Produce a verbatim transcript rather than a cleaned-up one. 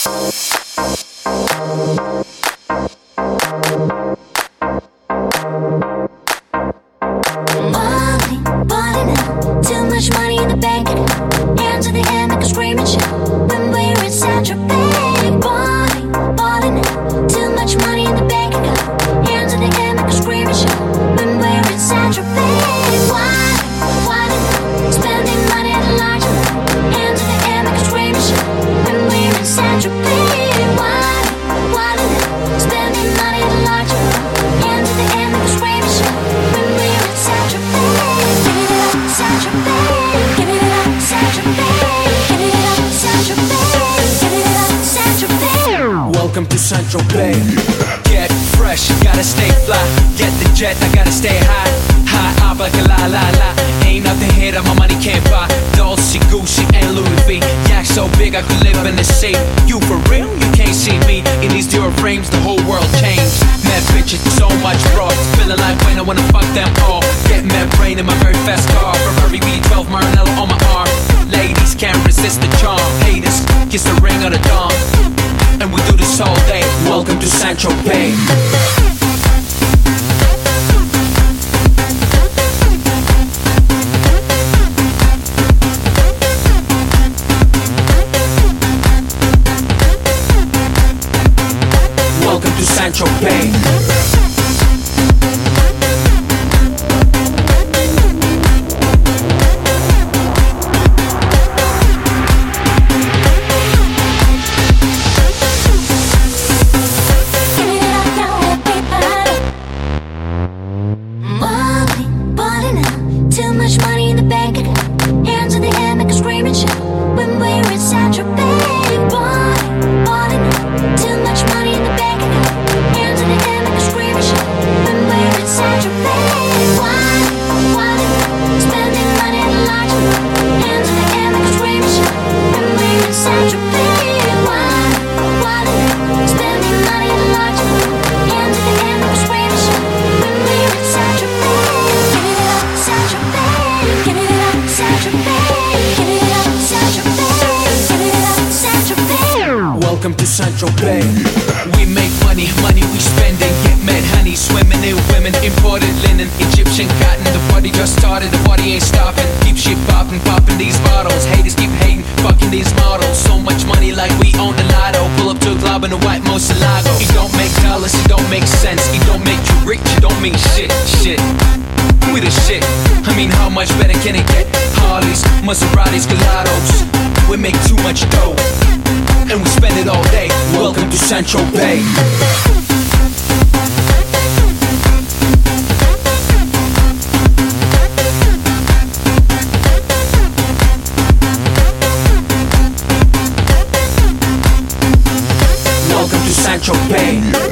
Welcome to Central Bay. Get fresh, gotta stay fly. Get the jet, I gotta stay high. High up like a la la la. Ain't nothing here that my money can't buy. Dolce, Gucci, and Louis V. Yak so big I could live in the sea. You for real? You can't see me. In these Dior frames, the whole world changed. Mad bitches, so much fraud. Feeling like when I wanna fuck them all. Get mad brain in my very fast car. Ferrari V twelve, Maranello on my arm. Ladies can't resist the charm. Haters, kiss the ring of the dawn. And we do this all day. Welcome to Central Bay. Welcome to Central Bay. Too much money in the bank account. Hands in the air, make a scream and shout. When we're in Central Bay, boy, ballin' out. Too much money in the bank account. Hands in the air, make a scream and shout. When we're in Central Bay, why, wildin' out. Spending money at a large amount. Hands in the air, make a scream and shout. When we're in Central Bay, why, wildin' out. Spending money at a large amount. Hands in the air, make a scream and shout. When we're in Central Bay, give it up, Central Bay. Give it up, Central Bay. Give it up, Central Bay. Give it up, Central Bay. Welcome to Central Bay. We make money, money we spending. Get mad honey, swimming in women. Imported linen, Egyptian cotton. The party just started, the party ain't stopping. Keep shit popping, popping these bottles. Haters keep hating, fucking these models. So much money like we own the lotto. Pull up to a club in a white Moselago. It don't make dollars, it don't make sense. It don't make you rich, it don't mean shit, shit. We the shit. I mean, how much better can it get? Harleys, Maseratis, Gelatos. We make too much dough, and we spend it all day. Welcome to Central Bay. Welcome to Central Bay.